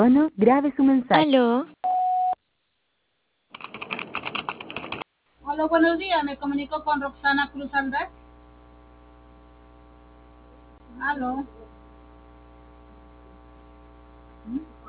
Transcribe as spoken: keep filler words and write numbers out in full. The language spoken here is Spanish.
tono, grabe su mensaje. Aló, Hola, buenos días. Me comunico con Roxana Cruz Aldaz. Aló.